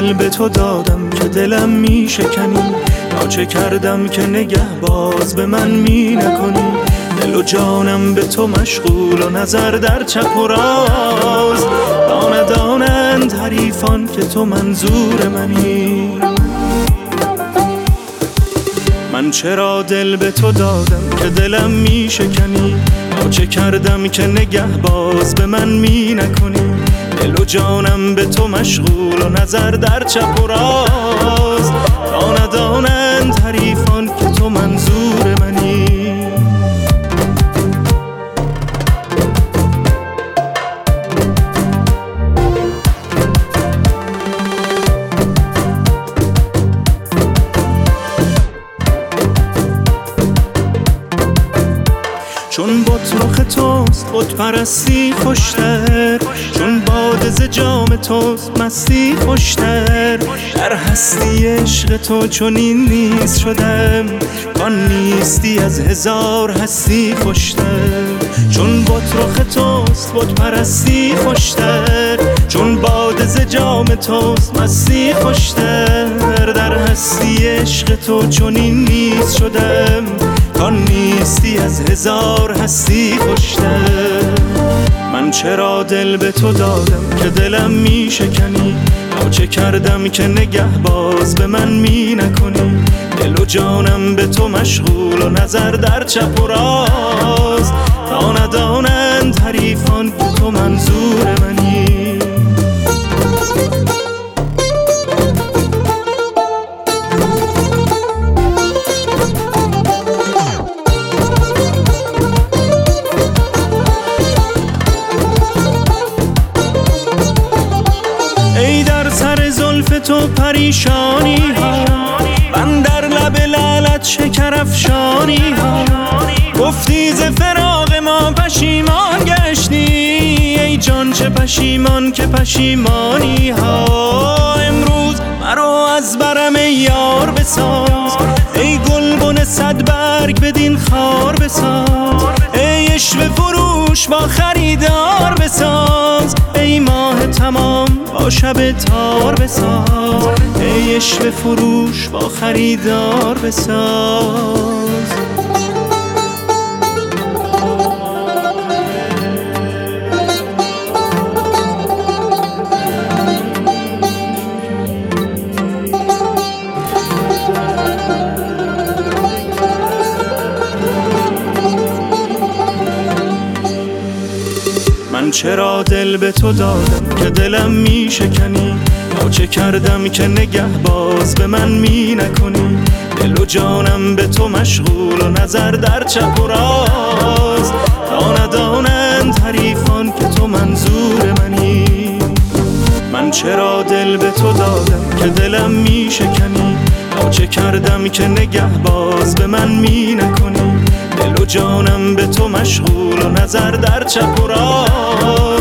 دل به تو دادم که دلم می شکنی، یا چه کردم که نگه باز به من می نکنی. دل و جانم به تو مشغول و نظر در چپ و راست، دانه دانند حریفان که تو منظور منی. من چرا دل به تو دادم که دلم می شکنی، یا چه کردم که نگه باز به من می نکنی. دل و جانم به تو مشغول و نظر در چپ و راست، دانه دانند حریفان که تو منظور منی. چون بت رخ توست بت پرستی خوشتر، چون باده ز جام توست مستی خوشتر. در هستی عشق تو چنین نیست شدم، کان نیستی از هزار هستی خوشتر. چون بت رخ توست بت پرستی خوشتر، چون باده ز جام توست مستی خوشتر. در هستی عشق تو چنین نیست شدم، کان نیستی از هزار هستی خوشتر. من چرا دل به تو دادم که دلم می شکنی، یا چه کردم که نگه باز به من می نکنی. دل و جانم به تو مشغول و نظر در چپ و راست، دانه دانند حریفان که تو منظور منی. ای در سر زلف تو پریشانی ها، من در لب لعلت شکر افشانی ها. گفتی ز فراق ما پشیمان گشتی، ای جان چه پشیمان که پشیمانی ها. امروز مرو از برم ای یار بساز، ای گلبن صد برگ بدین خار بساز. ای عشوه فروش با خریدار بساز، ای ماه تمام با شب تار بساز. ای عشوه فروش با خریدار بساز. من چرا دل به تو دادم که دلم می شکنی، یا چه کردم که نگه باز به من می نکنی. دل و جانم به تو مشغول و نظر در چپ و راست، دانه دانند حریفان که تو منظور منی. من چرا دل به تو دادم که دلم می شکنی، یا چه کردم که نگه باز به من می نکنی. دل و جانم به تو مشغول و نظر در چپ و راست،